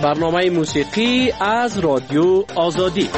برنامه موسیقی از رادیو آزادی.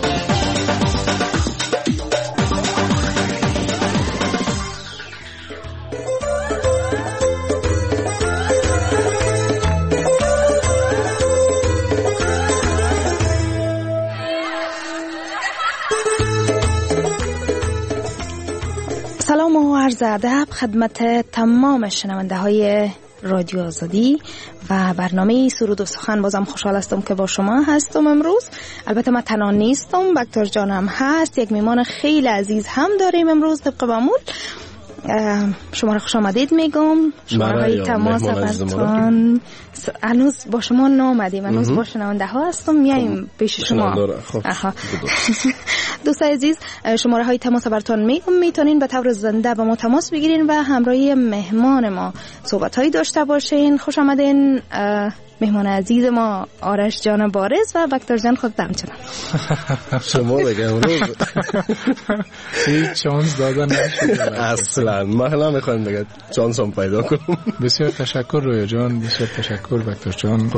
سلام و عرض ادب خدمت تمام شنونده های رادیو آزادی و برنامه سرود و سخن. بازم خوشحال هستم که با شما هستم امروز. البته من تنها نیستم، بکتر جانم هست، یک میمان خیلی عزیز هم داریم امروز. طبق معمول شما را خوش آمدید میگم. شماره های تماس براتون هنوز با شما نامدیم، هنوز با شنونده ها هستم، میایم پیش شما. دوستان عزیز، شماره های تماس براتون میگم، میتونین به طور زنده با ما تماس بگیرین و همراهی مهمان ما صحبت هایی داشته باشین. خوش آمدین مهمان عزیز ما آرش جان بارز و بکتر جان خود همچنان. شما دیگه امروز هیچ چانس دادن نشده اصلا. ما حالا میخوایم دیگه چانس هم پیدا کنم. بسیار تشکر رویا جان، بسیار تشکر بکتر جان،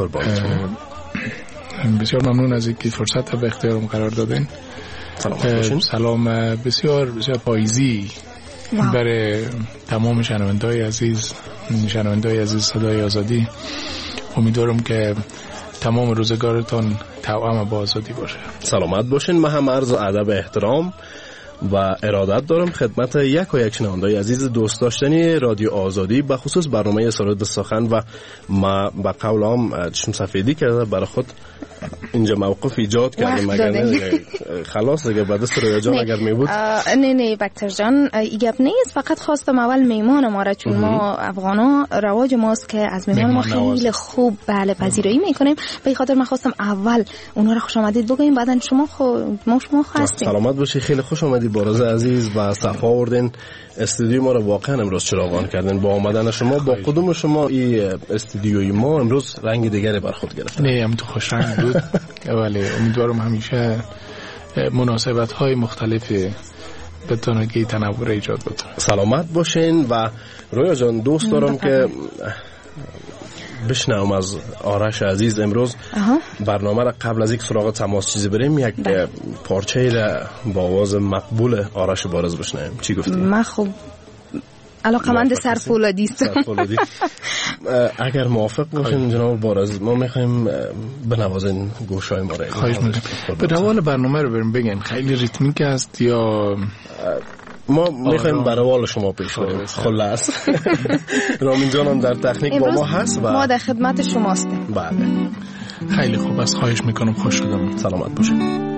بسیار ممنون از اینکه فرصت به اختیارم قرار دادین. سلام بسیار بسیار پاییزی برای تمام شنونده‌های عزیز صدای آزادی. امیدوارم که تمام روزگارتان توأم با آزادی باشه. سلامت باشین. من هم عرض ادب احترام و ارادت دارم خدمت یک و یک شنونده عزیز دوست داشتنی رادیو آزادی، به خصوص برنامه سرود سخن. و ما با قولم چشم سفیدی کرده برای خود اینجا موقف ایجاد کردیم. مگر خلاص دیگه بعد از رویا جان اگر می بود. نه بکتر جان، گپ نیست. فقط خواستم اول میمان ما را، چون ما افغانا رواج ماست که از میمان ما خیلی خوب بله پذیرایی میکنیم، به خاطر من خواستم اول اونا را خوش آمدید بگویم، بعدن شما هستیم. سلامت باشی. خیلی خوش آمدید بارز عزیز و صفا آوردین استودیو ما رو. واقعا امروز چراغان کردن با آمدن شما. با قدوم شما این استودیوی ما امروز رنگ دیگری بر خود گرفت. نه هم تو خوش رنگ بود. ولی امیدوارم همیشه مناسبت های مختلفی بتونه که تنوع ایجاد بکنه. سلامت باشین. و رویا جان دوست دارم که بشنوم از آرش عزیز امروز برنامه را. قبل از یک سراغ تماس چیزی بریم، یک پارچه را با آواز مقبول آرش بارز بشنویم. چی گفتی؟ من خب علاقمند سرفولادی هستم. اگر موافق باشین جناب بارز، ما میخوایم بنوازین گوشای ما را. خواهش میکنم. به روال برنامه رو بریم بگین خیلی ریتمیک است یا ما میخوایم به روال شما پیش بریم. خلاص رامین جان هم در تکنیک با ما هست و ما در خدمت شماستیم. بله خیلی خوب است. خواهش میکنم. خوش شدم. سلامت باشین.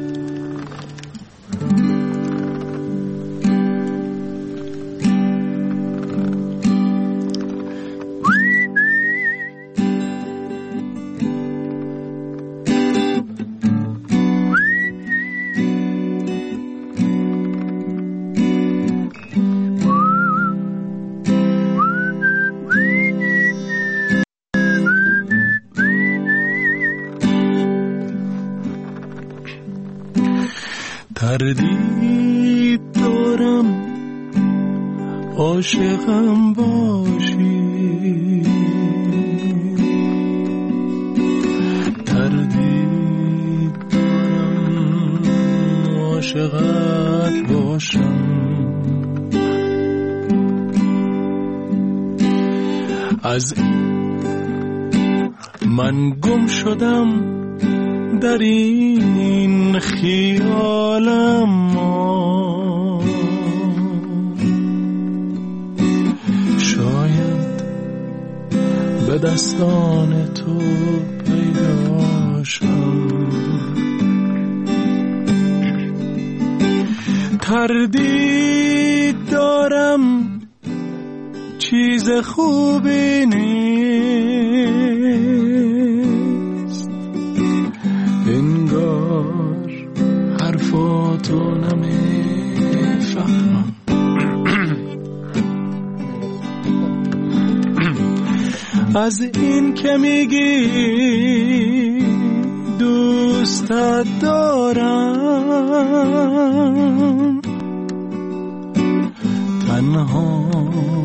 تردید دارم عاشقم باشی، تردید دارم عاشقت باشم. از من گم شدم در این خیالم، شاید به دستان تو پیدا شم. تردید دارم چیز خوبی نیست، انگار حرفاتو نمیفهمم. از این که میگی دوستت دارم، تنها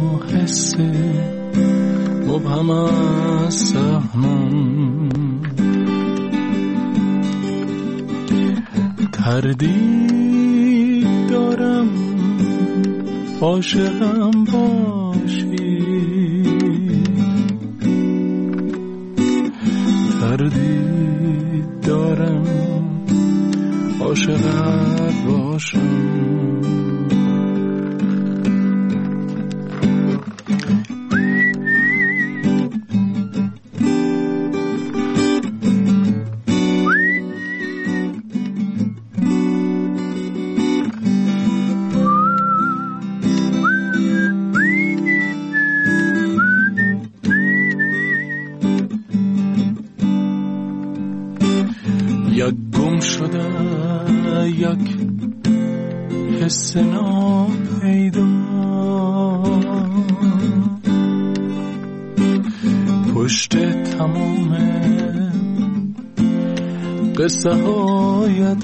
حس مبهم از سهمم. تردید دارم عاشقم باشی، تردید دارم عاشقت باشم. یک گم شده یک حس ناپیدا، پشت تمام قصه هایت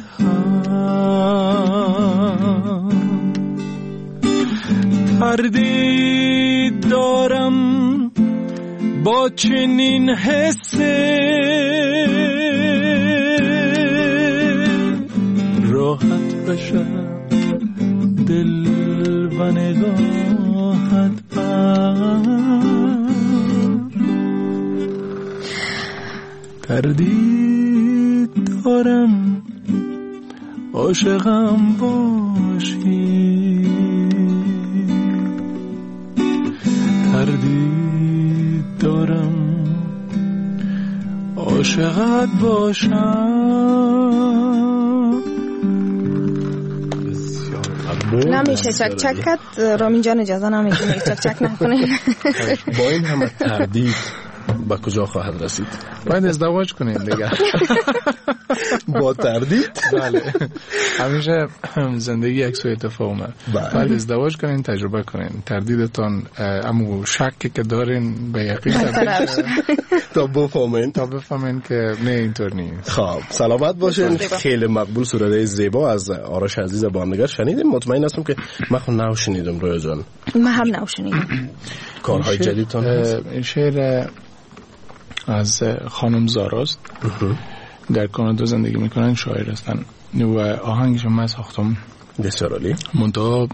تردید دارم با چنین حسه، راحت بشه دل و نگاهت تردید دارم عاشقم باشی، تردید دارم عاشقت باشم. نمیشه چک چک کرد رامین جان، اجازه نمیشه چک چک نکنه. با این همه تردید با کجا خواهد رسید؟ باید ازدواج کنین دیگه. با تردید؟ بله، همیشه زندگی یک سو اتفاقه. باید ازدواج کنین، تجربه کنین، تردیدتان امو شکی که دارین به یقین تا بفهمین که نه اینطور نیست. خب سلامت باشین. خیلی مقبول سروده زیبا از آرش عزیز بامنگر شنیدیم. مطمئن هستم که من خود نو شنیدم رویا جان. من هم نو شنیدم. کارهای جدیدتان هست؟ این شعر از خانم زاراست، در کانادا زندگی میکنن، شاعر هستن و آهنگش من ساختم. بسیار عالی. منتها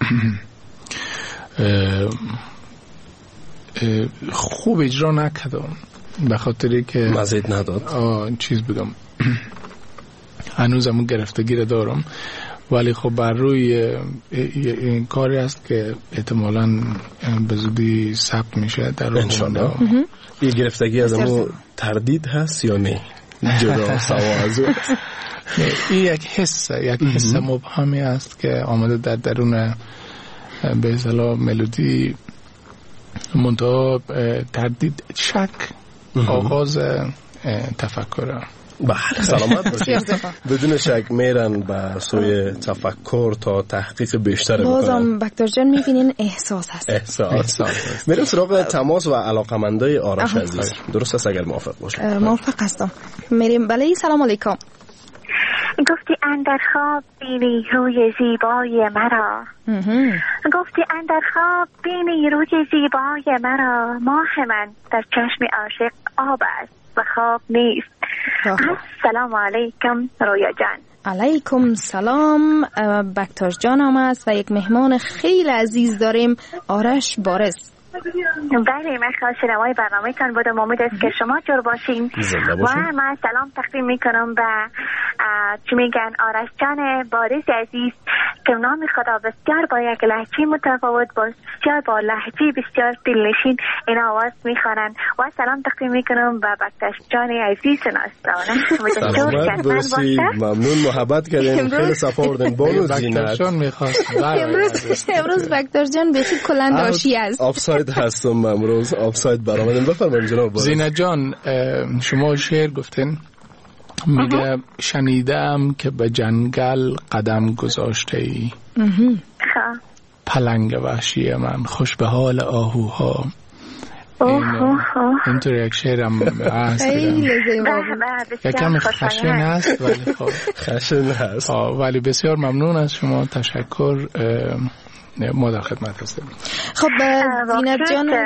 خوب اجرا نکردم به خاطری که مزید نداد. چیز بگم هنوزم گرفتگی رو دارم، ولی خب بر روی این کاری است که احتمالاً به زودی ثبت میشه در انشالله. این گرفتگی از امو تردید هست یا نه؟ جدا سوا از او این یک حس مبهمی است که آمده در درون به اصطلاح ملودی، منتها تردید شک آغاز تفکر. بله سلامت باشید. بدون شک میرن به سوی تفکر تا تحقیق بیشتر بکنن. بازم بکتر جان میبینین احساس هست. احساس. میرم سراغ تماس و علاقمندای آرش عزیز. درست است اگر موافق باشید؟ موافق هستم. میریم. بله سلام علیکم. گفتی اندر خواب بینی روی زیبای مرا، گفتی اندر خواب بینی روی زیبای مرا، ماه من در چشم عاشق آب است و خواب نیست. السلام علیکم رویا جان. علیکم سلام. بکتر جان هم است و یک مهمان خیلی عزیز داریم، آرش بارز. بله من خواهد شنوای برنامه تان بودم، امید است که شما جور باشین و من سلام تقدیم میکنم به چی میگن آرش جان بارز عزیز که نام خدا بسیار با یک لهجه متفاوت بسیار با لهجه بسیار دلنشین این آواز میخوانن و سلام تقدیم میکنم به بکتر جان عزیز ناستانه. سلامت باشید. ممنون محبت کردین. خیلی صفا آوردین. بانو زینت امروز بکتر جان بخی کلند آشی است. آفساید هستم امروز، آفساید برآمدم. بفرمایید جناب بارز. زینت جان شما شعر گفتین، میگه شنیدم که به جنگل قدم گذاشته ای، پلنگ وحشی من خوش به حال آهوها. اینطور یک شعرم هست، یکم خشن هست ولی خب خشن هست ولی بسیار ممنون از شما. تشکر. ما در خدمت هستیم. خب زینت جان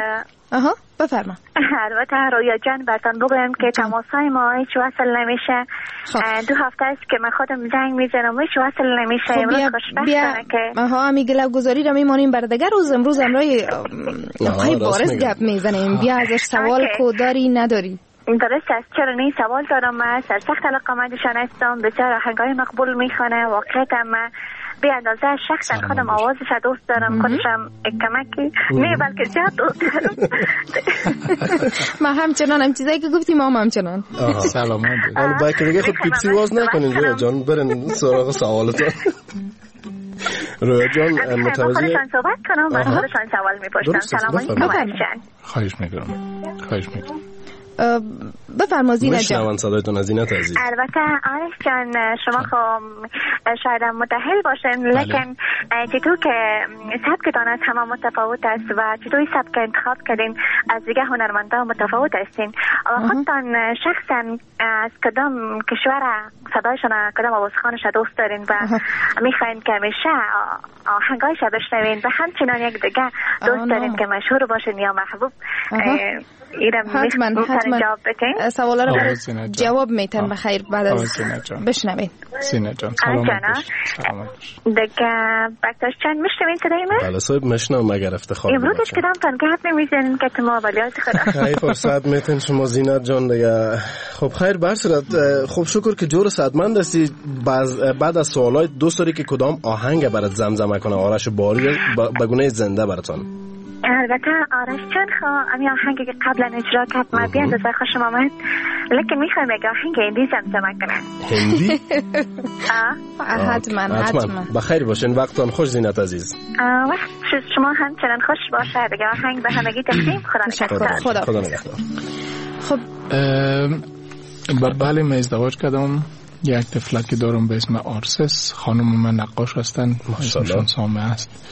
بفرما. البته رویا جان براتون بگویم که تماسای ما هیچ وصل نمیشه. 2 هفته است که من خودم زنگ میزنم هیچ وصل نمیشه. امروز خوشبختانه که میگلا گذاری را میمانیم بر دیگر روز. امروز امروی بارز گپ میزنیم. بیا ازش سوال کو داری نداری؟ درست است. چرا نه؟ سوال دارم. من سرسخت علاقه‌مندشان هستم. بسیار آهنگای مقبول میخونه. واقعا من به اندازه شخصا خودم آوازش دوست دارم. خودشم کمکی نه بلکه زیاد دوست دارم. ما همچنان هم چیزایی که گفتی ما همچنان. سلامت. البته دیگه خود پیپسی واز نکنین رویا جان. برن سراغ سوالتون. رویا جان متوجه خودشان صحبت کنم. من خودشان سوال میپرسم. سلام علیکم. خواهش میکنم. بفرما زینت جان. میشنون صدایتون از زینت عزیز. البته آرش جان شما خب شاید متأهل باشین لکن چطور که سبکتان از همه متفاوت است و چطور سبک انتخاب کردین از دیگه هنرمندان متفاوت هستین و خودتان شخصا از کدام کشور صدایشان کدام آوازخوانش دوست دارین و میخواین که همیشه آهنگایش بشنوین و همچنان یک دیگه دوست دارین که مشهور باشین یا محبوب؟ حتما سوالا رو جواب میتن بخیر بعد از بشنوین. سینه جان سلامت دیگه بکتاش چند میشنوین صدای من؟ بله صاحب میشنم مگر افتخار امروزش کدام تن گپ نمیزنین که تو موبایلات خدا خیلی فرصت میتن شما زینت جان دیگه. خب خیر برصورت خب شکر که جور صدمند هستی. بعد از سوالات دوست داری که کدام آهنگ برات زمزمه کنه آرش باری به گونه زنده براتون؟ البته آرش چند امی آهنگی که قبلا اجرا کرد ما بیان دست خوشم آمد لکن میخوایم یک آهنگ هندی زمزمه کنن. هندی؟ حتما بخیر باشین. وقتتان خوش زینت عزیز. وقت شما همچنان خوش باشه. دیگه آهنگ به همگی تقدیم. خدا نگهدار. خب بله من ازدواج کردم. یک طفلکی دارم به اسم آرسس. خانم من نقاش هستن. اسمشون سامه است.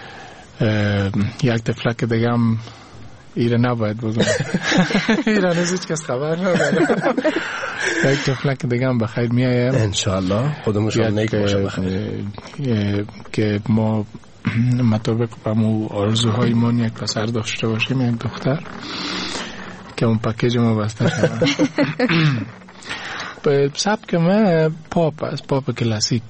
یک طفلک دیگه هم ایره نباید بگم. ایره هیچ کس خبر نداره. یک طفلک دیگه هم بخیر میایم انشالله. خودمون نیک باشه بخیر که ما مطابق با آرزوهای ما یک پسر داشته باشیم یک دختر که اون پکیج ما بسته شده. به سبک ما پاپ است. پاپ کلاسیک.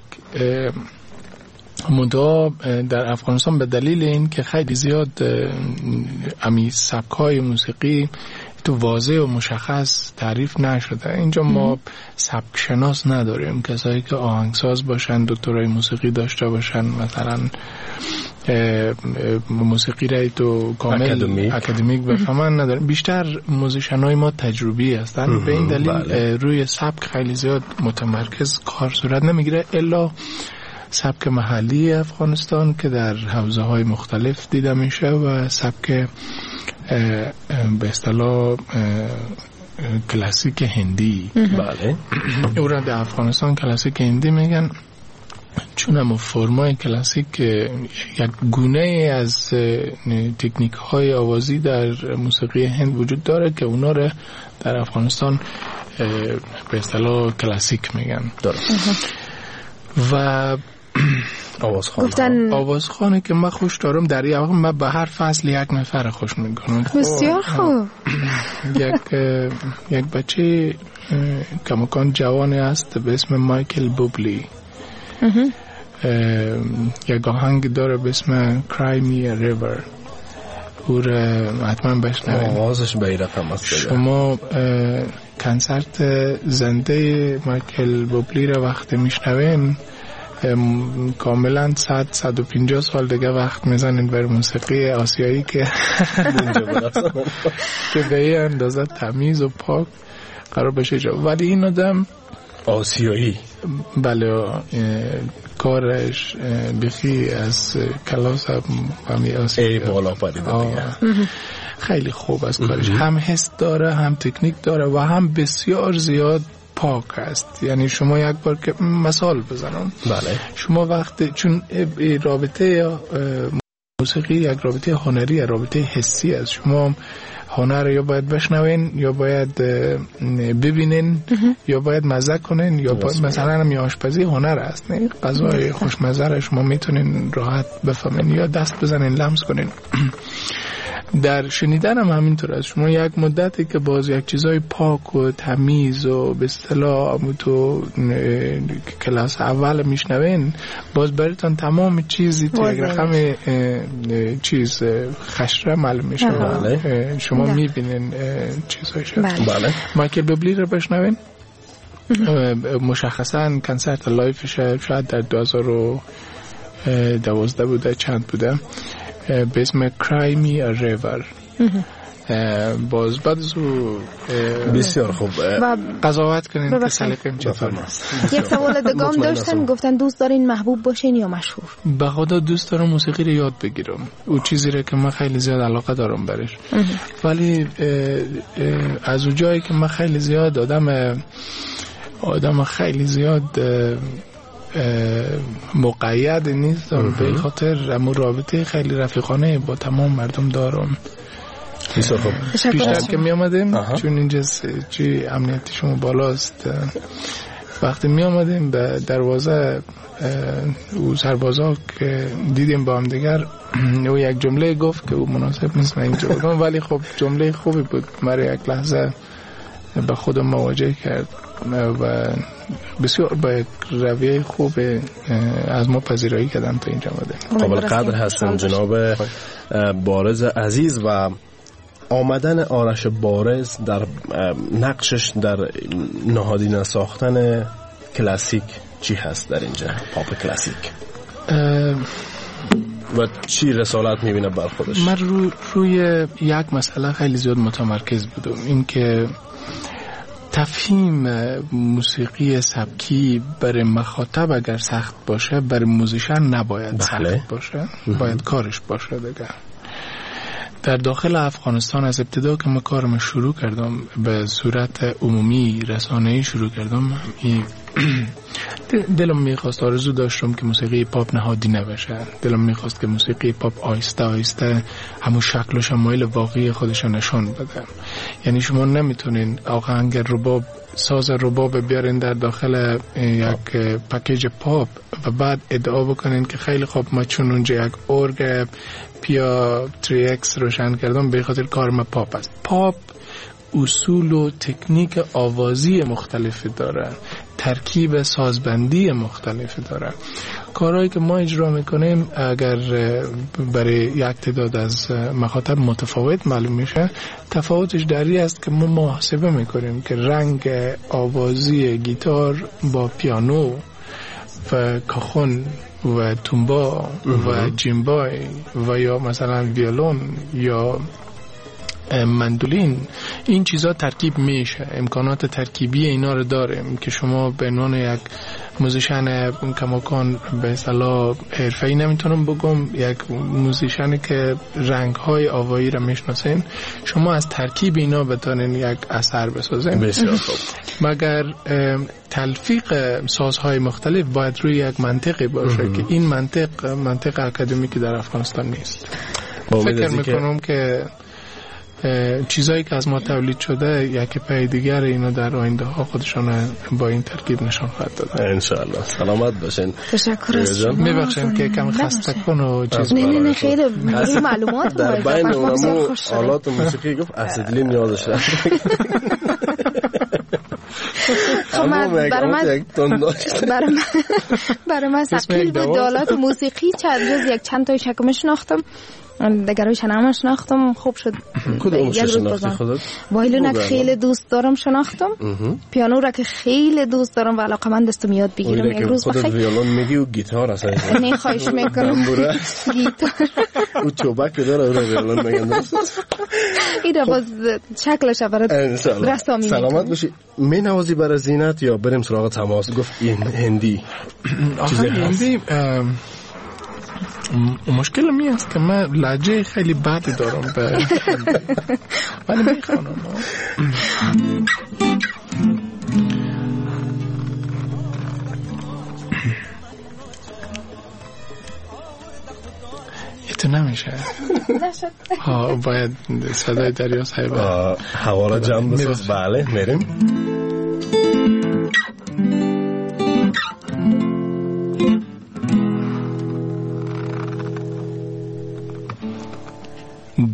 مدا در افغانستان به دلیل این که خیلی زیاد امی سبک‌های موسیقی تو واضح و مشخص تعریف نشده. اینجا ما سبک شناس نداریم. کسایی که آهنگساز باشن دکترای موسیقی داشته باشن مثلا موسیقی را تو کامل اکادمیک بفهمن نداریم. بیشتر موزیشنای ما تجربی هستن. به این دلیل روی سبک خیلی زیاد متمرکز کار صورت نمیگیره الا سبک محلی افغانستان که در حوزه های مختلف دیده میشه و سبک به اصطلاح کلاسیک هندی. بله او را در افغانستان کلاسیک هندی میگن چون هم فرمای کلاسیک یک گونه از تکنیک های آوازی در موسیقی هند وجود داره که اونا را در افغانستان به اصطلاح کلاسیک میگن. و آوازخوانی که من خوش دارم در یه واقع من به هر فصل یک نفر خوش میکنم. بسیار خوب. یک بچه کمکان جوانی است به اسم مایکل بوبلی. یک آهنگ داره به اسم Cry Me a River. او را حتما بشنوید. آوازش به این رقم است. شما کنسرت زنده مایکل بوبلی را وقتی میشنوین کاملا 150 سال دیگه وقت میزنین بر موسیقی آسیایی که به این اندازه تمیز و پاک قرار بشه جا. ولی این آدم آسیایی بله کارش بخی از کلاس همی آسیایی بالا پریده خیلی خوب است کارش. هم حس داره هم تکنیک داره و هم بسیار زیاد پاک است. یعنی شما یک بار که مثال بزنم بله شما وقت چون رابطه موسیقی یک رابطه هنری رابطه حسی است. شما هنر یا باید بشنوین یا باید ببینین یا باید مزه کنین یا باید مثلا هم آشپزی هنر است. نه غذای خوشمزه را شما میتونین راحت بفهمین یا دست بزنین لمس کنین. در شنیدن هم همینطور است. شما یک مدتی که باز یک چیزای پاک و تمیز و به اصطلاح تو کلاس اول میشنوین، باز براتون تمام چیزی تو یک رقم چیز خشره معلوم میشه. شما میبینین چیزایش. بله. مایکل ببلی رو بشنوین، مشخصا کنسرت لایفش شاید در 2012 بوده، چند بوده، به اسم Cry Me a River. باز بعد از او بسیار خوب قضاوت کنین که سلیقه‌ام چطور است. یک سوال دگام داشتن، گفتن دوست دارین محبوب باشین یا مشهور؟ به خدا دوست دارم موسیقی رو یاد بگیرم، او چیزی رو که من خیلی زیاد علاقه دارم برش، ولی از اون جایی که من خیلی زیاد آدم خیلی زیاد مقید نیستم، به خاطر امور رابطه خیلی رفیقانه با تمام مردم دارم. بسیار خوب. پیشتر که می آمدیم، چون اینجا چی امنیتی شما بالاست، وقتی می آمدیم به دروازه او سربازا که دیدیم با هم دیگر، او یک جمله گفت که او مناسب نیست من اینجا بگم، ولی خب جمله خوبی بود، مرا یک لحظه به خودم مواجه کرد و بسیار با یک رویه خوب از ما پذیرایی کردن تا اینجا آمده. قابل قدر هستن جناب بارز عزیز. و آمدن آرش بارز در نقشش در نهادینه ساختن کلاسیک چی هست در اینجا، پاپ کلاسیک، و چی رسالت میبینه بر خودش؟ من روی یک مسئله خیلی زیاد متمرکز بودم، این که تفهیم موسیقی سبکی برای مخاطب اگر سخت باشه، برای موزیشن نباید سخت باشه، باید کارش باشه دیگه. در داخل افغانستان از ابتدا که من کارم شروع کردم به صورت عمومی رسانه‌ای شروع کردم، دلم میخواست، آرزو داشتم که موسیقی پاپ نهادی نباشه. دلم میخواست که موسیقی پاپ آهسته آهسته همون شکل و شمایل واقعی خودش نشان بده. یعنی شما نمیتونین آهنگ رباب، ساز رباب بیارین در داخل یک پکیج پاپ و بعد ادعا بکنین که خیلی خوب ما چون اونجا یک ارگ پیا 3X روشن کردم به خاطر کار ما پاپ است. پاپ اصول و تکنیک آوازی مختلفی داره، ترکیب سازبندی مختلفی داره. کارهایی که ما اجرا میکنیم اگر برای یک تعداد از مخاطب متفاوت معلوم میشه، تفاوتش در این است که ما محاسبه میکنیم که رنگ آوازی گیتار با پیانو و کاخون و تومبا و جیمبای و یا مثلا ویولون یا مندولین، این چیزا ترکیب میشه. امکانات ترکیبی اینا رو داریم که شما به عنوان یک موزیشن کماکان به اصطلاح حرفه‌ای نمیتونم بگم، یک موزیشنی که رنگ‌های آوایی رو میشناسین، شما از ترکیب اینا بتونین یک اثر بسازین. بسیار خوب. مگر تلفیق سازهای مختلف باید روی یک منطقی باشه که این منطق اکادمیکی در افغانستان نیست. فکر میکنم که چیزایی که از ما تولید شده یکی پای دیگر اینا در آینده ها خودشان با این ترکیب نشان خواهد داد. انشالله. سلامت باشین. تشکر از شما. میبخشیم که کم خسته کن و چیز. نه خیلی معلومات در بین اونمو آلات موسیقی گفت اسیدلین نیازش داشت. برای من ثقیل بود آلات موسیقی، چند تا شکم شناختم، دگرایش هم شناختم. خوب شد. کدوم شناختی خودت؟ وایلون که خیلی دوست دارم شناختم، پیانو را که خیلی دوست دارم و علاقه‌مند هستم یاد بگیرم. یک روز خودت ویولون میگی و گیتار اصلا نه خواهش میکنم. گیتار او چوبک داره او ویولون میگن. اینا باز شکلش برات رسامی. سلامت باشی. می نوازی برای زینت یا بریم سراغ تماس؟ گفت این هندی. هندی مشکل می است که من لهجه خیلی بدی دارم به ولی میخوانم. یه تو نمیشه باید صدای دریا صاحبه هوا را جمع بساز. بله میریم.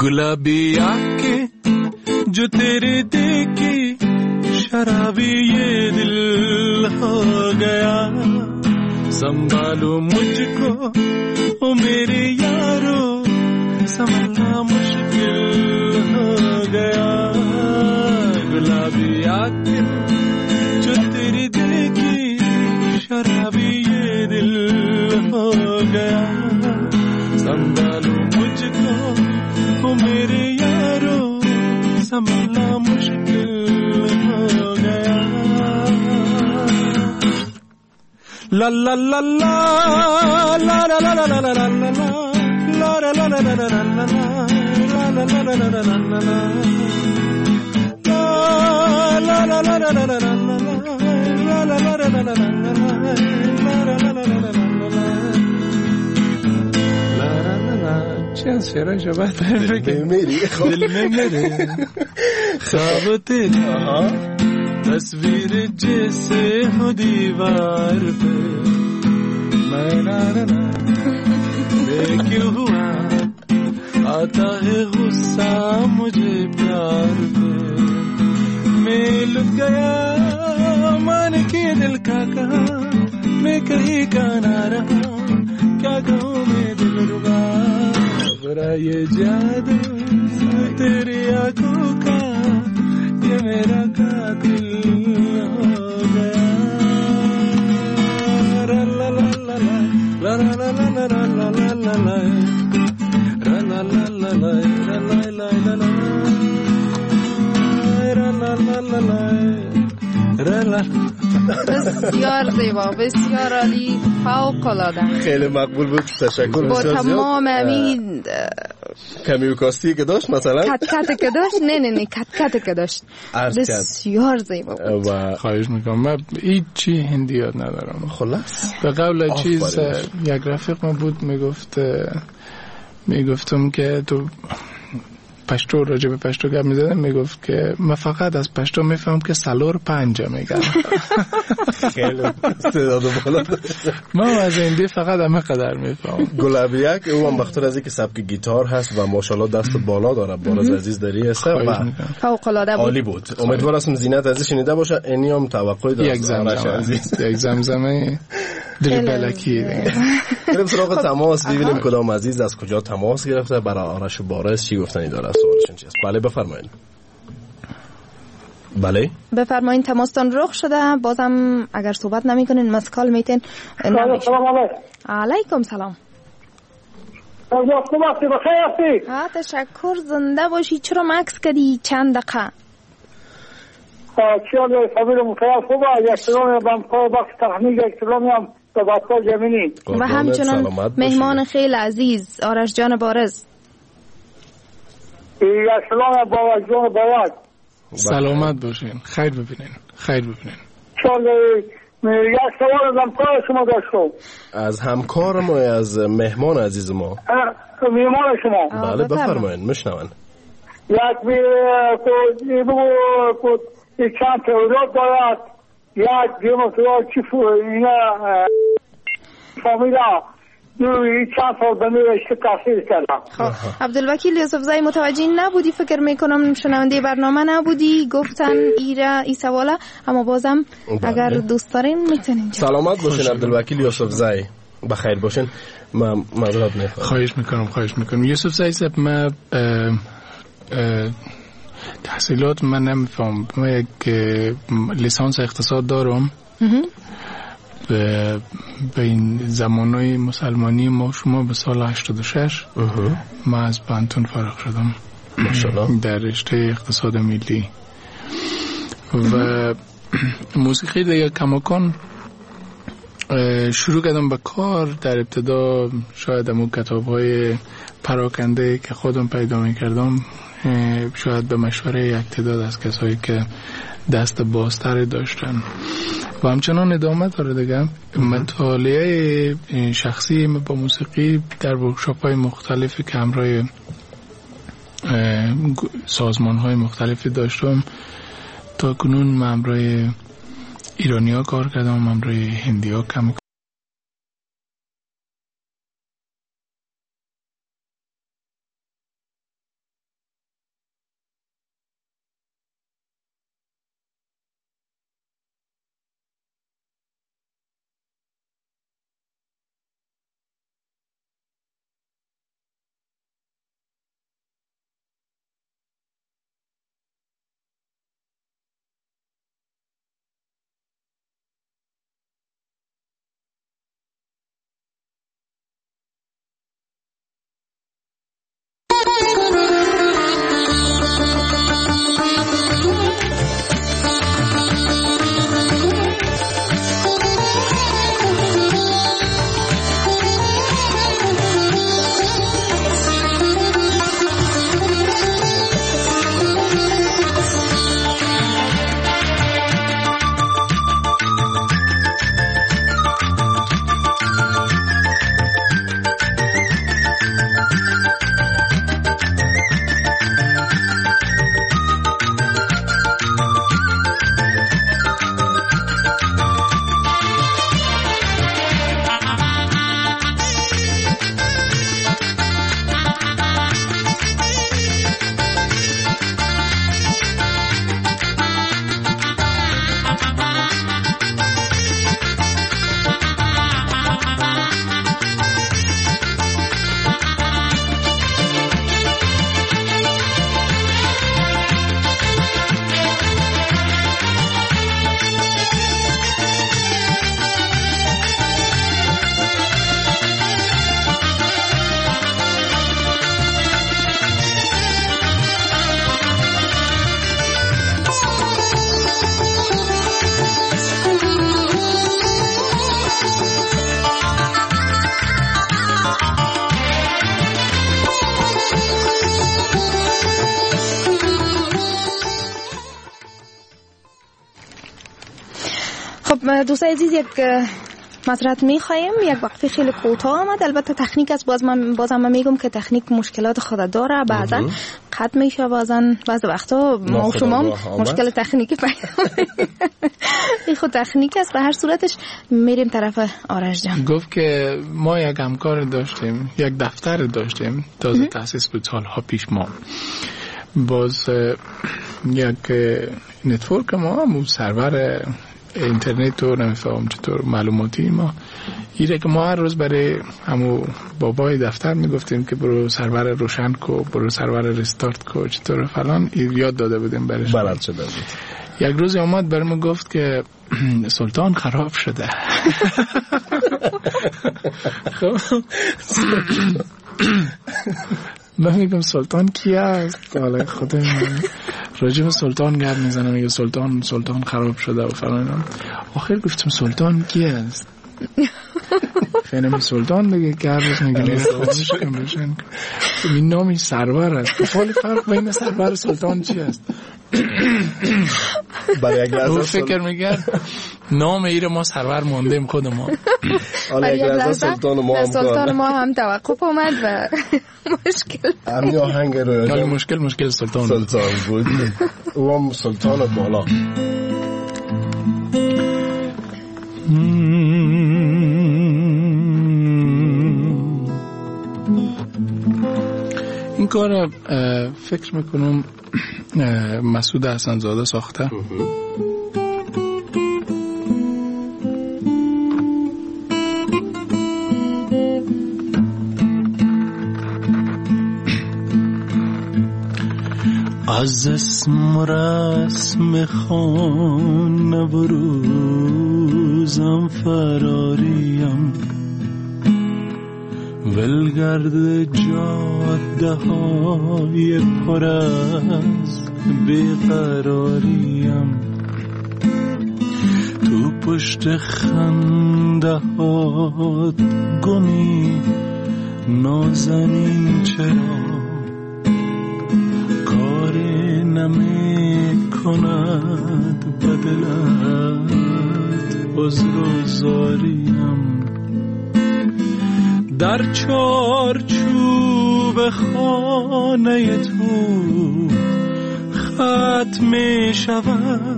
गुलाबी आंखें जो तेरे देखी शराबी ये दिल हो गया संभालो मुझको ओ मेरे यारो संभलना मुश्किल हो गया गुलाबी आंखें जो तेरी देखी शराबी ये दिल हो गया संभालो मुझको ओ मेरे यारो संभलना मुश्किल हो गया ला ला ला ला ला ला ला ला ला ला ला ला ला ला ला چه شعرهای شبه دل میری خواب تیری تصویر جیسے ہو دیوار پہ میں میں کیوں ہوا آتا ہے غصہ مجھے پیار پہ میں لٹ گیا مان کے دل کا کہا میں کہیں کا نہ رہا کیا کہوں میں دل ربا برا یہ جادو تیری آنکھوں کا یہ میرا قاتل ہو گیا لا لا لا لا لا لا لا لا لا لا لا لا لا بسیار زیبا بسیار عالی فوق العاده خیلی مقبول بود تشکر با تمام این کمیوکاستی که داشت مثلا کت که داشت نه کت که داشت بسیار زیبا بود و خواهش میکنم من هیچی هندی یاد ندارم خلاص به قبل چیز یک رفیق ما بود میگفتم که تو پشتو راجع به پشتو گپ می‌زدم میگفت که من فقط از پشتو میفهم که سالور پنجه میگم خیلی استعداد بالا من از هندی فقط همه قدر میفهم گلابیک او هم بخاطر از اینکه سبک گیتار هست و ماشاءالله دست بالا داره باز عزیز داری است و فوق العاده عالی بود امیدوارم زینت عزیز شنیده باشه اینی هم توقعی داره یک زمزمه دل بلکی بریم سراغ تماس ببینیم کدام عزیز از کجا تماس گرفته برای آرش بارز چی گفتنی داره سوالشون چیست بله بفرمایید بله بفرمایید تماستان رخ شده بازم اگر صحبت نمی‌کنین مسکال میتین سلام علیکم سلام تشکر زنده باشی چرا مکس کردی چند دقیقه چیان فامیل مخیل خوبه یک سلامی بمکار بخش تحمیل یک سلامی هم به بطار جمینی و همچنان مهمان خیلی عزیز آرش جان بارز یک سلام با جان بارز سلامت باشین خیر ببینین چیان یک سوال از همکار شما داشتم از همکار ما از مهمان عزیز ما مهمان شما بله بفرمایید میشنون یک بگو چند تولاد دارد یک دیمو سوال چی اینا فامیلا چند سال بمیرشت تحصیل کردم عبدالوکیل یوسف زایی متوجه نبودی فکر میکنم شنونده برنامه نبودی گفتن ای سواله اما بازم اگر دوست دارین میتونیم سلامت باشین عبدالوکیل یوسف زایی بخیر باشین معذرت میخوام خواهش میکنم یوسف زایی صاحب من تحصیلات من نمیفهم من یک لیسانس اقتصاد دارم به این زمانهای مسلمانی ما شما به سال 86 من از پانتون فارغ شدم ماشاءالله در رشته اقتصاد ملی و موسیقی دیگه کماکان شروع کردم به کار در ابتدا شاید همون کتاب‌های پراکنده که خودم پیدا می‌کردم شاید به مشوره یک تعداد از کسایی که دست بازتری داشتن و همچنان ادامه داره دیگه مطالعه شخصی با موسیقی در ورکشاپ‌های مختلفی که همراه سازمان‌های مختلفی داشتم تا کنون من همراه ایرانی‌ها کار کردم همراه هندی‌ها کم خب دوستان عزیز، یک معذرت می‌خوایم، یک وقفه خیلی کوتاه آمد. البته تکنیک است، بازم من میگم که تکنیک مشکلات خود داره، بعضا قطع میشه، بعض وقتا ما و شما مشکل تکنیکی پیدا این خود تکنیک است. به هر صورتش میریم طرف آرش جان. گفت که ما یک همکار داشتیم، یک دفتر داشتیم تازه تأسیس بود سالها پیش. ما باز یک نتورک ما هم سرور اینترنت رو نمیفهم چطور معلوماتی ما ایره که ما هر روز برای همو بابای دفتر میگفتیم که برو سرور روشن کو، برو سرور ریستارت کو، چطور فلان یاد داده بودیم برش. بلد شده بود. یک روز اومد برام گفت که سلطان خراب شده. خب من میگم سلطان کی است؟ حالا خودم راجع به سلطان گرد میزنم، میگه سلطان خراب شده و فلان. آخر گفتم سلطان کی است؟ فنم سلطان دیگه گردش میگه خودش کم بشن. این نامی سرور است. ولی فرق بین سرور و سلطان چی است؟ برای یک لحظه فکر میگرد نام ایره ما سرور موندیم خود ما. حالا یک لحظه سلطان ما هم توقف اومد و مشکل همین آهنگ رو مشکل سلطان بود. او هم سلطان بالا. این کار فکر میکنم مسعود حسن‌زاده ساخته. از اسم و رسم خانه و روزم فراریم، ولگرد جاده های پر از بیقراریم، تو پشت خنده هات گمی نازنین، چرا کاری نمی کند بدلت عذر و زاریم، در چارچوب خانه تو ختم می شود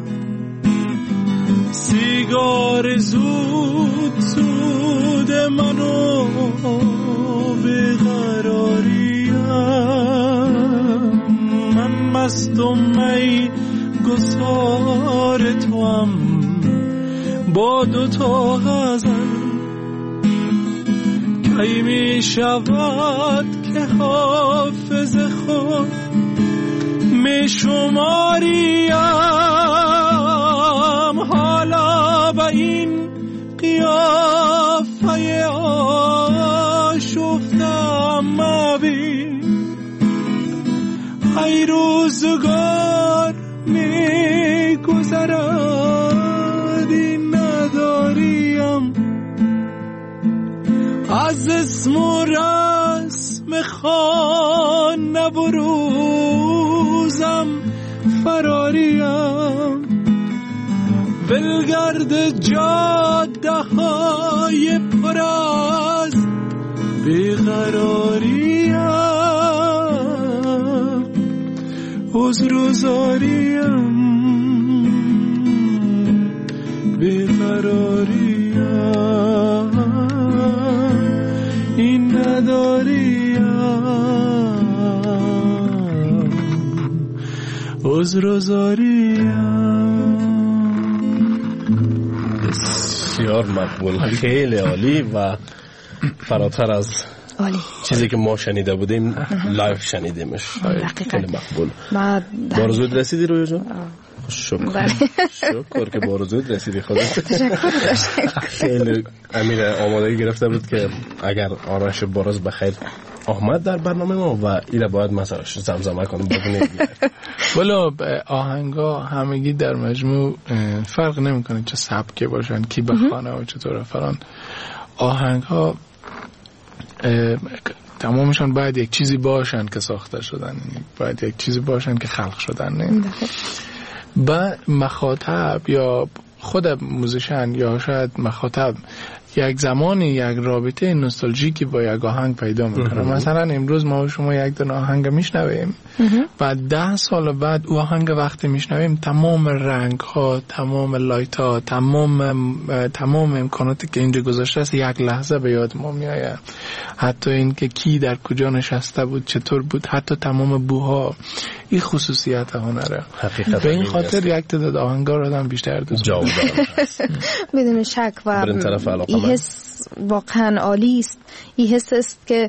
سیگار زود منو بیقراریم، من مستم می گسار توام با دوتا غزل، کی می شود که حافظ خود می شماریم، حالا با این قیافه آشفتم مبین، ای روزگار می گذرد این نداریم، از اسم و رسم خانه و روزم فراریم، ولگرد جاده های پر از بیقراریم، عذر و زاریم، بیقراریم، این نداریم، عذر و زاریم. بسیار مقبول، خیلی عالی و فراتر از چیزی که ما شنیده بودیم لایو شنیدیمش. خیلی مقبول. بارزود رسیدی روی جان؟ شکر که بارزود رسیدی خودت. خیلی امیر آمادگی گرفته بود که اگر آرش باراز بخیر آمد در برنامه ما و اینا باید مثلا زمزمه کنیم ببینید. والا آهنگا همگی در مجموع فرق نمیکنه چه سبکی باشن، کی بخونه و چطوره فلان. آهنگا تمامشان باید یک چیزی باشن که ساخته شدن، باید یک چیزی باشن که خلق شدن. با مخاطب یا خود موزیشن یا شاید مخاطب یک زمانی یک رابطه نوستالژیکی با یک آهنگ پیدا میکنه. مثلا امروز ما و شما یک دونه آهنگ میشنویم و 10 سال بعد او آهنگ وقتی میشنویم تمام رنگ ها، تمام لایت ها، تمام امکاناتی که اینجا گذاشته است یک لحظه به یاد ما میآید. حتی این که کی در کجا نشسته بود، چطور بود، حتی تمام بوها. این خصوصیت هنره. به این خاطر یک تعداد آهنگا رو آدم بیشتر دوست داره. بدون شک و این حس واقعا عالی است. این حس است که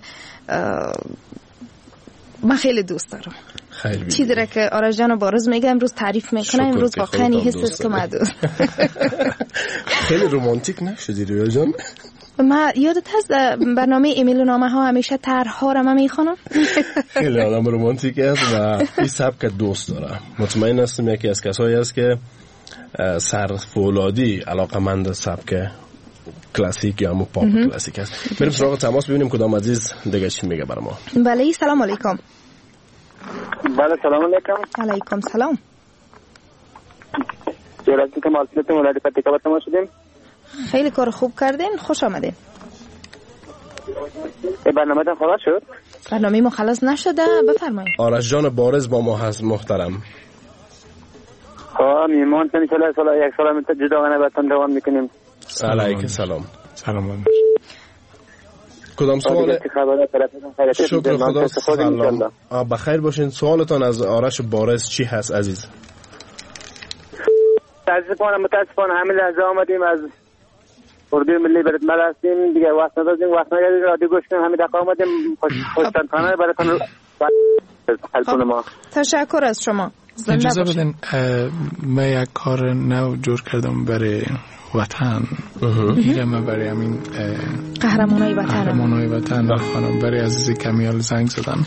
من خیلی دوست دارم. چی داره که آرش جان و بارز میگه امروز تعریف میکنه، امروز واقعا این حس است که من دوست. خیلی رومانتیک نشدی رویا جان؟ ما یادت هست برنامه ایمیل و نامه ها همیشه طرح‌ها رو من میخونم. خیلی آدم رومانتیک است و این سبک دوست داره. مطمئن هستم یکی از کسایی است که سرفولادی علاقمند سبک کلاسیک یا پاپ کلاسیک است. بریم سراغ تماس ببینیم کدام عزیز دیگه چی میگه برام. بله سلام علیکم. بله سلام علیکم. علیکم سلام. جلالتی که مالسیت مولادی پتیکا با تماس شدیم. خیلی کار خوب کردین، خوش آمدین. برنامه تا خلاص شد؟ برنامه ما خلاص نشده، بفرمایید. آرش جان بارز با ما هست محترم. میمان تنی سال یک سال هم جداغانه بطن دوام میکنیم. علیکم سلام. سلام. کدام سوال؟ شکر خدا. سلام. بخیر باشین. سوالتان از آرش بارز چی هست عزیز؟ متاسفانه همین لحظه آمدیم از اردوی ملی برتمل هستیم دیگه، وقت نداشتیم، وقت نگردیم، رادیو گوش کنیم، همین دقیقه آمدیم خوشتنخانه براتون حلپون ما. تشکر از شما. اجازه بدین من یک کار نو جور کردم برای وطن. اینه من برای همین قهرمانای وطن خانم برای عزیزی کمیال زنگ زدم.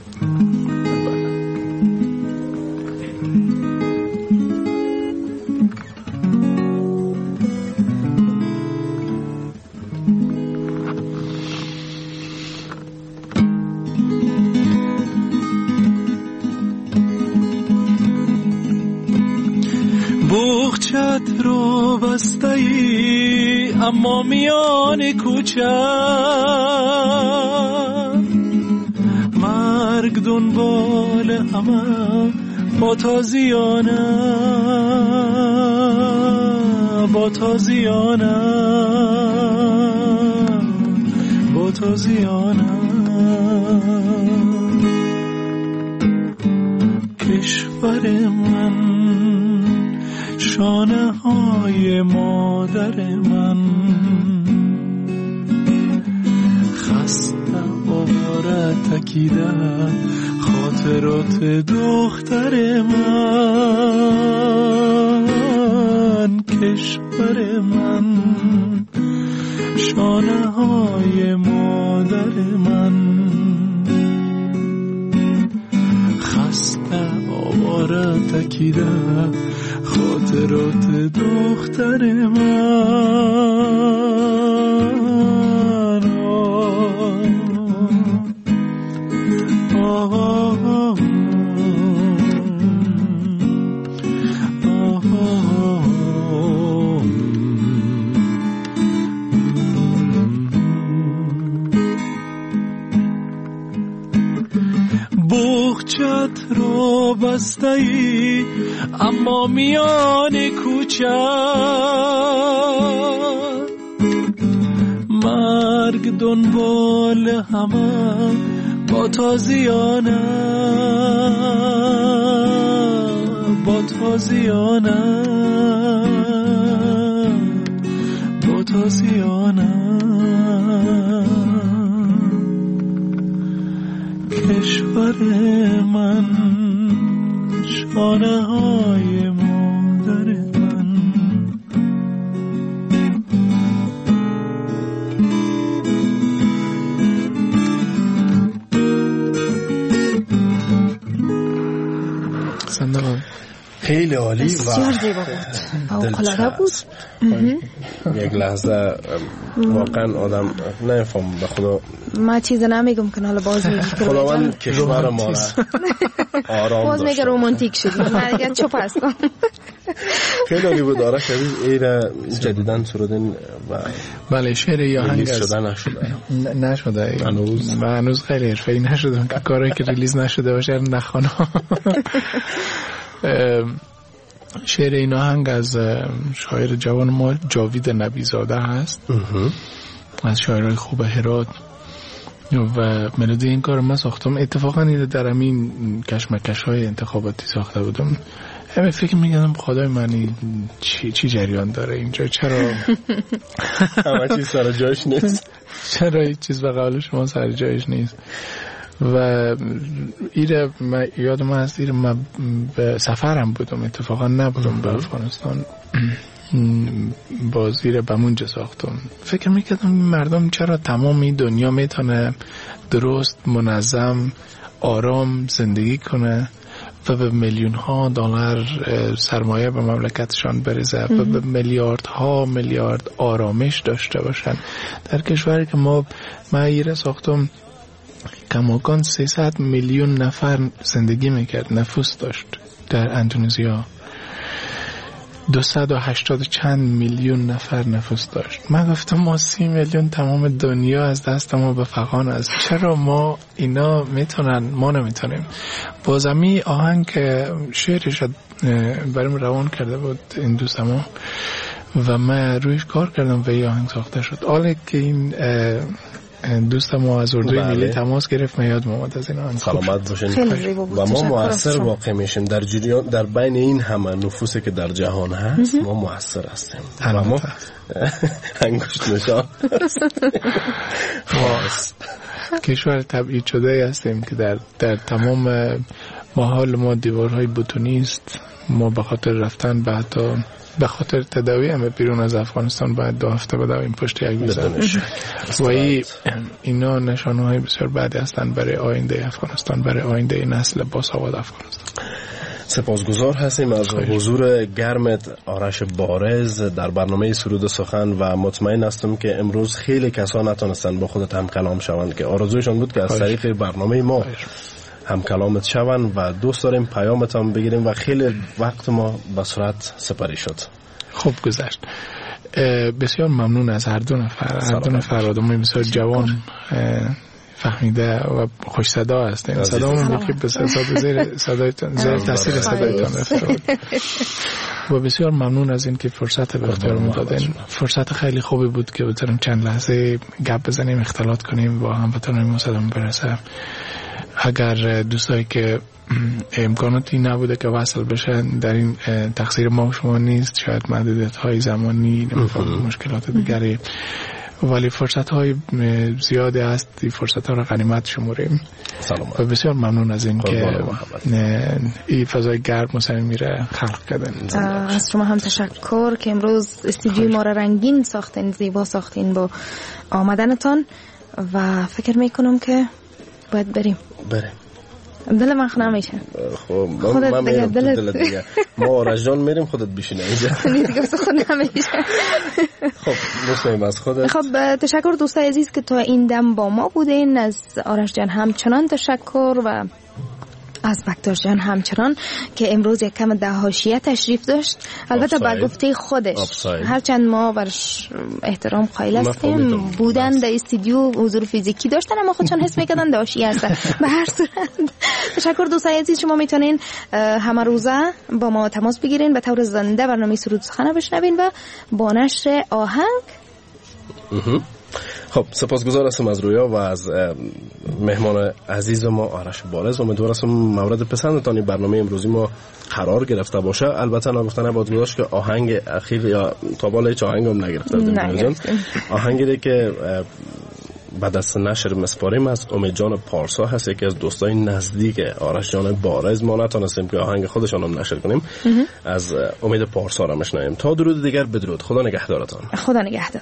بوخچت رو بسته ای اما میان کوچه مرگ دنبال همه با تازیانه با تازیانه با تازیانه کشور من شانه های مادر من خسته آواره تکیده خاطرات دختر من کشور من شانه های مادر من خسته آواره تکیده خاطرات دختر من بوخچت رو بسته ای اما میان کوچه مرگ دنبال همه با تازیانه با تازیانه با تازیانه کشور من شانه های مادر من خیلی عالی و بسیار زیبا بود، فوق‌العاده بود. یک لحظه واقعا آدم نمیفهم به خدا ما چیز نمیگم که حالا باز میگی خداوند کشور ما را آرام باز میگه رومانتیک شدی. من دیگه چوب هستم. خیلی عالی بود آرش عزیز. این جدیدن سرودین و بله شعر یا هنگ شده نشده هنوز خیلی حرفه‌ای نشده که کاری که ریلیز نشده باشه نخوانم. شعر این آهنگ از شاعر جوان ما جاوید نبیزاده هست، از شاعرای خوب هرات و ملودی این کار ما ساختم. اتفاقا این در همین کشمکش های انتخاباتی ساخته بودم. همه فکر میگم خدای من چی جریان داره اینجا، چرا همه چیز سر جایش نیست، چرا هیچ چیز به قول شما سر جایش نیست. و ایره یادم هست ایره من به سفرم بودم، اتفاقا نبودم به افغانستان، بازی به منجا ساختم. فکر میکردم مردم چرا تمامی دنیا میتونه درست منظم آرام زندگی کنه و به میلیون ها دلار سرمایه به مملکتشان بریزه و به میلیارد آرامش داشته باشن، در کشوری که ما ایره ساختم کماکان 300 میلیون نفر زندگی میکرد، نفوس داشت در اندونزیا 280 چند میلیون نفر نفوس داشت. من گفتم ما 30 میلیون تمام دنیا از دست ما به فغان است، چرا ما اینا میتونن ما نمیتونیم؟ بازمی آهنگ شعرش برام روان کرده بود این دوست ما و من رویش کار کردم و این آهنگ ساخته شد. حالا که این دوست ما از اردوی ملی تماس گرفت، من یادم اومد از این آهنگ. سلامت باشین. و ما مؤثر واقع میشیم در جریان، در بین این همه نفوسی که در جهان هست ما مؤثر هستیم و ما انگشت نشان کشور تبعید شده هستیم که در تمام محال ما دیوارهای بتونی است. ما به خاطر رفتن به خاطر تداوی همه بیرون از افغانستان باید 2 هفته بدویم پشت یک ویزا و اینا نشانه‌های بسیار بدی هستند برای آینده افغانستان، برای آینده نسل باسواد افغانستان. سپاسگزار هستیم از حضور گرمت آرش بارز در برنامه سرود سخن و مطمئن هستم که امروز خیلی کسا نتونستن با خودت هم کلام شوند که آرزویشان بود که از طریق برنامه ما هم کلامت شوند و دوست داریم پیامت هم بگیریم و خیلی وقت ما به سرعت سپری شد. خوب گذشت. بسیار ممنون از هر دو نفر آدمای بسیار جوان فهمیده و خوش صدا هستین. صدامون یکی به صدایتان زیر تاثیر صدایتان افتاد و بسیار ممنون از این که فرصت به اختیارمون دادین. فرصت خیلی خوبی بود که بتونیم چند لحظه گپ بزنیم، اختلاط کنیم با هموطنان صدامون برسه. اگر دوستایی که امکاناتی نبوده که وصل بشن، در این تقصیر ما و شما نیست، شاید محدودیت‌های زمانی، مشکلات دیگری، ولی فرصت‌های زیادی هست. این فرصت‌ها را غنیمت شمریم و بسیار ممنون از این که این فضای گرم و صمیمی را خلق کردن. از شما هم تشکر که امروز استودیوی ما را رنگین ساختین، زیبا ساختین با آمدنتان و فکر میکنم که باید بریم. دل من خونه میشه. خب من میرم دل دیگه. ما آرش جان میریم، خودت بشینه اینجا. دیگه بس خود نمیشه. خب نسیم از خودت. خب تشکر دوستای عزیز که تا این دم با ما بودین. از آرش جان همچنان تشکر و از بکتاش جان همچنان که امروز یک کم ده حاشیه تشریف داشت. البته با گفته خودش هرچند ما برش احترام قائل هستیم، بودن در استودیو حضور فیزیکی داشتن اما خودشان حس میکردن حاشیه هستن. به هر صورت تشکر دوستای عزیز. شما میتونین همه روزه با ما تماس بگیرین، به طور زنده برنامه سرود سخن بشنوین و با نشر آهنگ. خب سپاسگزار هستم از رویا و از مهمان عزیز ما آرش بارز. امیدوار هستم مورد پسندتان برنامه امروزی ما قرار گرفته باشه. البته نگفتن باید گذاشت که آهنگ اخیر یا تا بالا هیچ آهنگ هم نگرفتیم. آهنگی که بعد از نشر مسپاریم از امید جان پارسا هست، یکی از دوستای نزدیک آرش جان بارز. ما نتونستیم که آهنگ خودشان هم نشر کنیم، از امید پارسا را میشنویم. تا درود دیگر بدرود. خدا نگهدارتان. خدا نگهدار.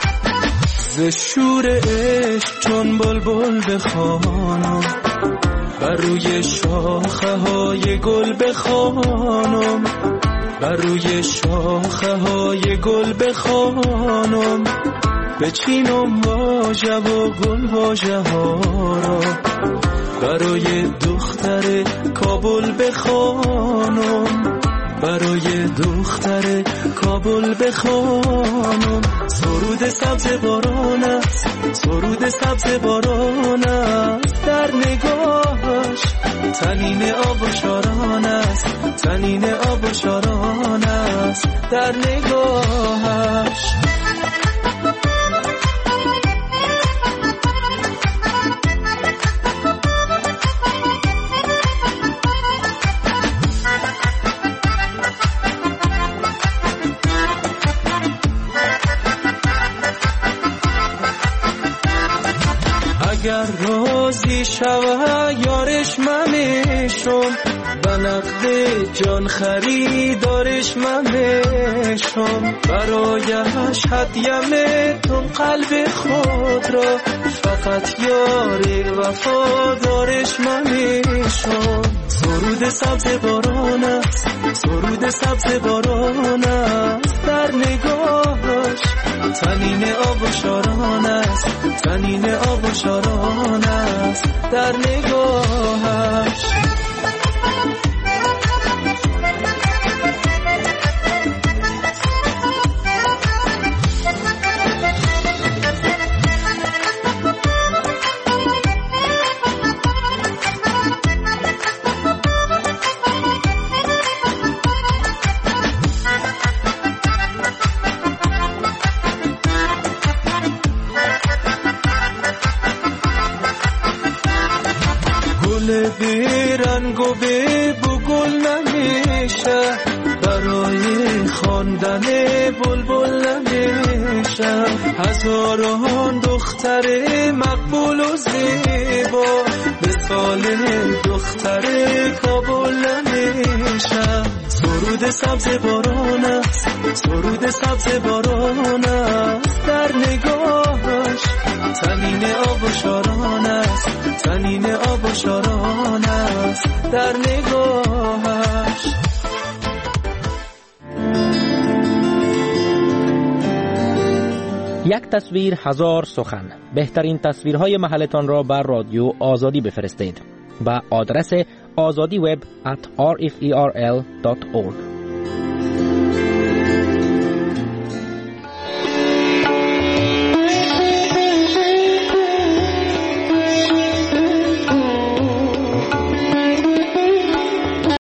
ز شور عشق چون بلبل بخوانم، بر روی شاخه های گل بخوانم، بر روی شاخه های گل بخوانم، بچینم واژه و گل واژه ها را، برای دختر کابل بخوانم، برای دختر کابل بخوانم. سرود سبز باران است، سرود سبز باران است، در نگاهش تنین آب و شاران است، تنین آب و شاران است، در نگاهش. اگر روزی شوه یارش ممیشم، به نقد جان خریدارش ممیشم، برایش هدیم تون قلب خود را، فقط یار وفادارش ممیشم. سرود سبز باران است، سرود سبز باران است، در نگاهش تنین آب و شاران است، تنین آب و شاران است، در نگاهش. بیرنگ و به بگل نمیشه، برای خواندن بلبل نمیشه، هزاران دختر مقبول و زیبا، مثال دختر کابل نمیشه. سرود سبز باران است، سرود سبز باران است، در نگاهش تنین آب و شاران است، تنین آب و شاران است، در نگاهش. یک تصویر هزار سخن. بهترین تصویرهای محلتان را بر رادیو آزادی بفرستید به آدرس azadiweb@rferl.org.